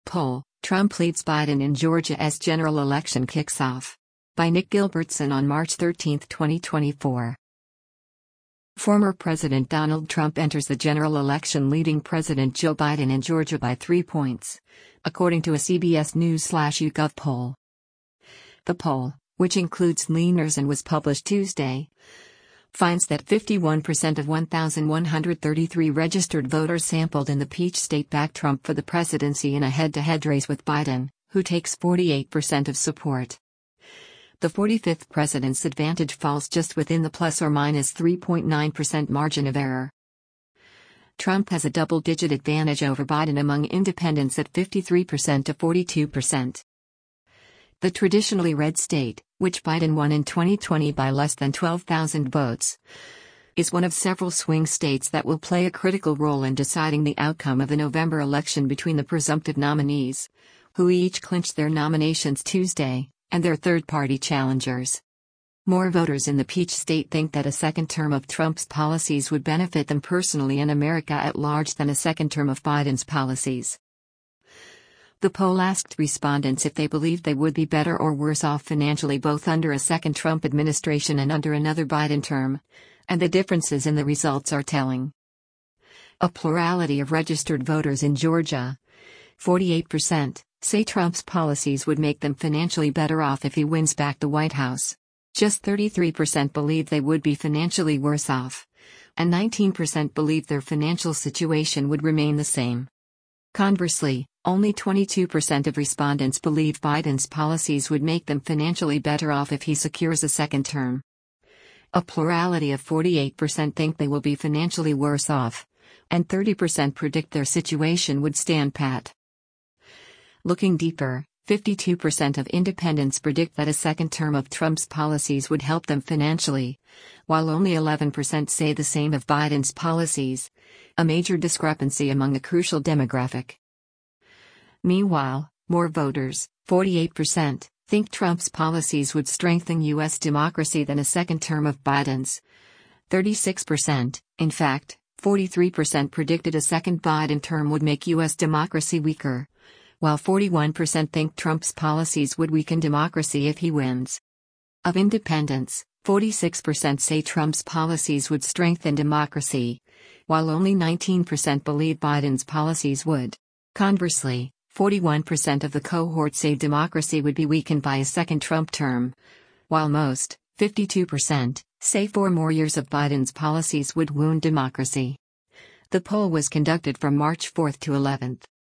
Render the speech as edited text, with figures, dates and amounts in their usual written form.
Poll: Trump leads Biden in Georgia as general election kicks off. By Nick Gilbertson on March 13, 2024. Former President Donald Trump enters the general election leading President Joe Biden in Georgia by 3 points, according to a CBS News/YouGov poll. The poll, which includes leaners and was published Tuesday, finds that 51% of 1,133 registered voters sampled in the Peach State backed Trump for the presidency in a head-to-head race with Biden, who takes 48% of support. The 45th president's advantage falls just within the plus or minus 3.9% margin of error. Trump has a double-digit advantage over Biden among independents at 53% to 42%. The traditionally red state, which Biden won in 2020 by less than 12,000 votes, is one of several swing states that will play a critical role in deciding the outcome of the November election between the presumptive nominees, who each clinched their nominations Tuesday, and their third-party challengers. More voters in the Peach State think that a second term of Trump's policies would benefit them personally and America at large than a second term of Biden's policies. The poll asked respondents if they believed they would be better or worse off financially both under a second Trump administration and under another Biden term, and the differences in the results are telling. A plurality of registered voters in Georgia, 48%, say Trump's policies would make them financially better off if he wins back the White House. Just 33% believe they would be financially worse off, and 19% believe their financial situation would remain the same. Conversely, only 22% of respondents believe Biden's policies would make them financially better off if he secures a second term. A plurality of 48% think they will be financially worse off, and 30% predict their situation would stand pat. Looking deeper, 52% of independents predict that a second term of Trump's policies would help them financially, while only 11% say the same of Biden's policies, a major discrepancy among a crucial demographic. Meanwhile, more voters, 48%, think Trump's policies would strengthen U.S. democracy than a second term of Biden's. 36%, in fact, 43% predicted a second Biden term would make U.S. democracy weaker, while 41% think Trump's policies would weaken democracy if he wins. Of independents, 46% say Trump's policies would strengthen democracy, while only 19% believe Biden's policies would. Conversely, 41% of the cohort say democracy would be weakened by a second Trump term, while most, 52%, say 4 more years of Biden's policies would wound democracy. The poll was conducted from March 4 to 11.